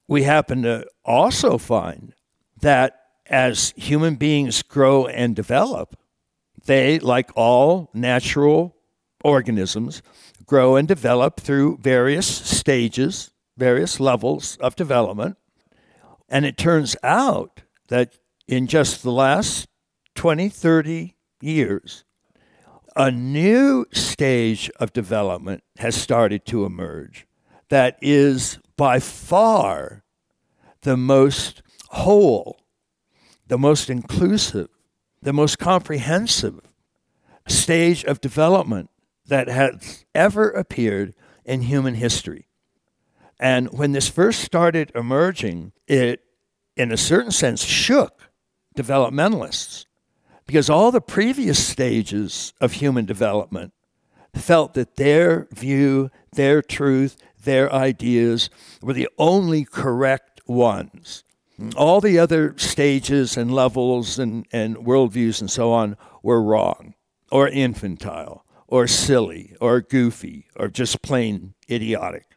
we happen to also find that as human beings grow and develop, they, like all natural organisms, grow and develop through various stages, various levels of development. And it turns out that in just the last 20, 30 years, a new stage of development has started to emerge that is by far the most whole, the most inclusive, the most comprehensive stage of development that has ever appeared in human history. And when this first started emerging, it, in a certain sense, shook developmentalists, because all the previous stages of human development felt that their view, their truth, their ideas were the only correct ones. All the other stages and levels and worldviews and so on were wrong, or infantile, or silly, or goofy, or just plain idiotic.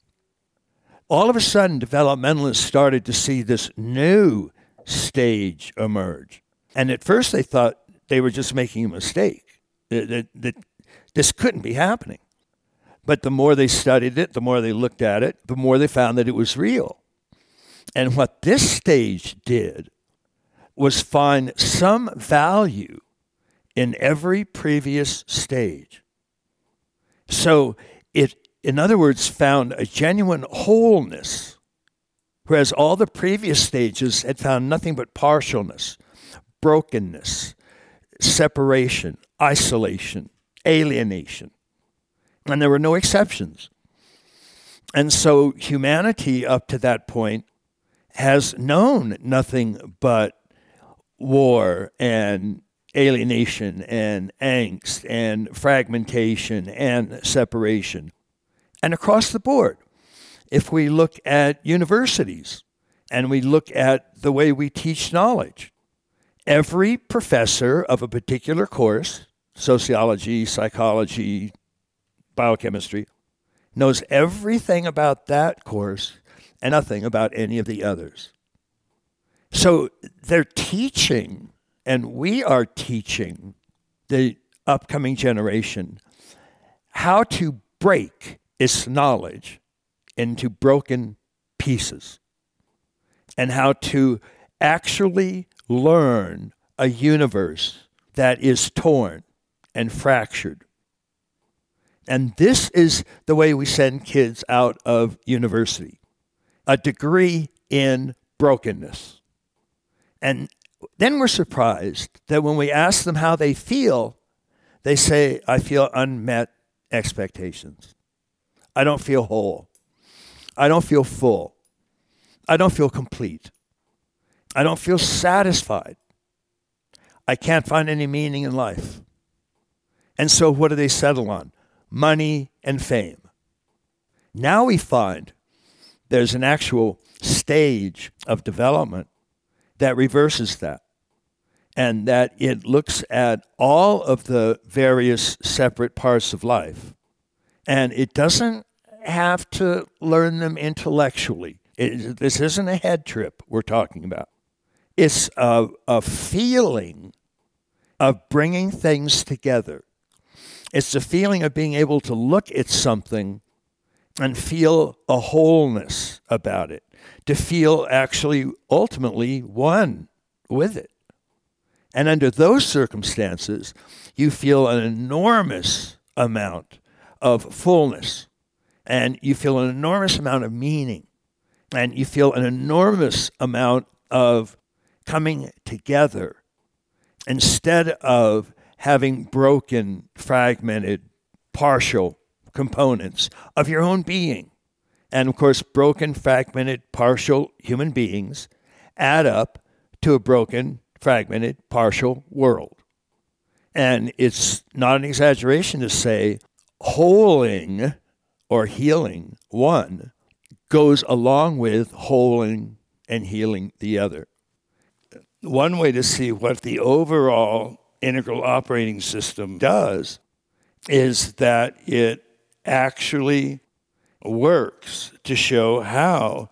All of a sudden, developmentalists started to see this new stage emerge. And at first they thought they were just making a mistake, that this couldn't be happening. But the more they studied it, the more they looked at it, the more they found that it was real. And what this stage did was find some value in every previous stage. So it, in other words, found a genuine wholeness, whereas all the previous stages had found nothing but partialness, brokenness, separation, isolation, alienation. And there were no exceptions. And so humanity up to that point has known nothing but war and alienation and angst and fragmentation and separation. And across the board, if we look at universities and we look at the way we teach knowledge, every professor of a particular course, sociology, psychology, biochemistry, knows everything about that course and nothing about any of the others. So they're teaching, and we are teaching the upcoming generation how to break its knowledge into broken pieces and how to actually learn a universe that is torn and fractured. And this is the way we send kids out of university. A degree in brokenness. And then we're surprised that when we ask them how they feel, they say, I feel unmet expectations. I don't feel whole. I don't feel full. I don't feel complete. I don't feel satisfied. I can't find any meaning in life. And so what do they settle on? Money and fame. Now we find there's an actual stage of development that reverses that, and that it looks at all of the various separate parts of life, and it doesn't have to learn them intellectually. This isn't a head trip we're talking about. It's a feeling of bringing things together. It's the feeling of being able to look at something and feel a wholeness about it, to feel actually ultimately one with it. And under those circumstances, you feel an enormous amount of fullness, and you feel an enormous amount of meaning, and you feel an enormous amount of coming together instead of having broken, fragmented, partial components of your own being. And of course, broken, fragmented, partial human beings add up to a broken, fragmented, partial world. And it's not an exaggeration to say holing or healing one goes along with holing and healing the other. One way to see what the overall integral operating system does is that it actually works to show how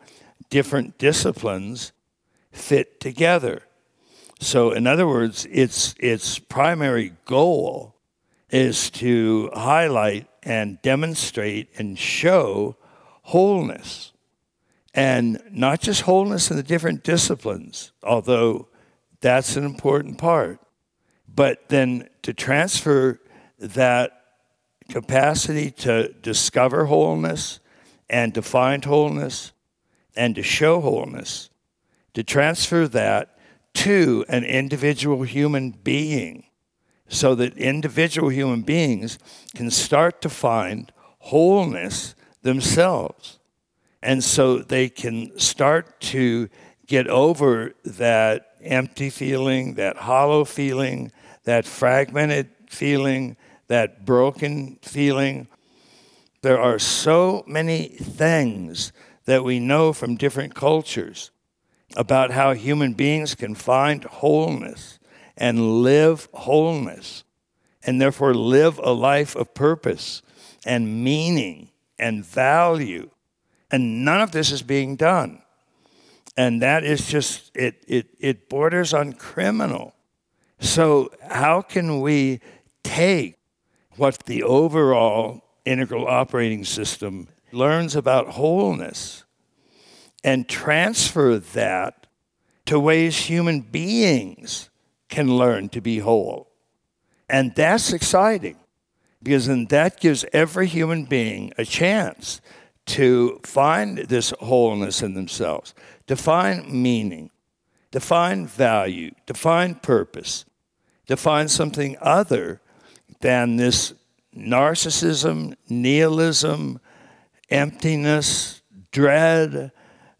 different disciplines fit together. So in other words, its primary goal is to highlight and demonstrate and show wholeness. And not just wholeness in the different disciplines, although that's an important part, but then to transfer that capacity to discover wholeness and to find wholeness and to show wholeness, to transfer that to an individual human being so that individual human beings can start to find wholeness themselves. And so they can start to get over that empty feeling, that hollow feeling, that fragmented feeling, that broken feeling. There are so many things that we know from different cultures about how human beings can find wholeness and live wholeness, and therefore live a life of purpose and meaning and value. And none of this is being done. And that is just, it borders on criminal. So how can we take what the overall integral operating system learns about wholeness and transfer that to ways human beings can learn to be whole? And that's exciting, because then that gives every human being a chance to find this wholeness in themselves, to find meaning, to find value, to find purpose, to find something other than this narcissism, nihilism, emptiness, dread,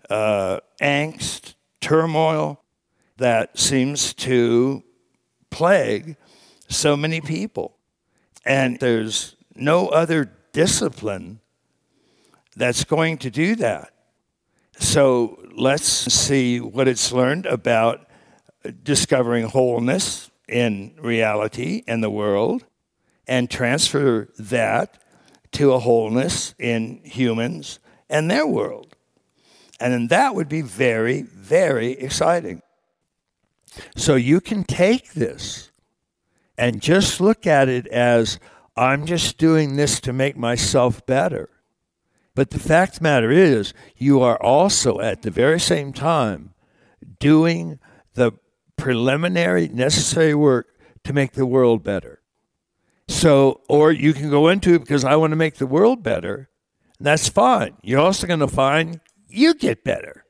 angst, turmoil that seems to plague so many people. And there's no other discipline that's going to do that. So let's see what it's learned about discovering wholeness in reality and the world, and transfer that to a wholeness in humans and their world. And then that would be very, very exciting. So you can take this and just look at it as, I'm just doing this to make myself better. But the fact of the matter is, you are also at the very same time doing the preliminary necessary work to make the world better. So, or you can go into it because I want to make the world better, and that's fine. You're also going to find you get better.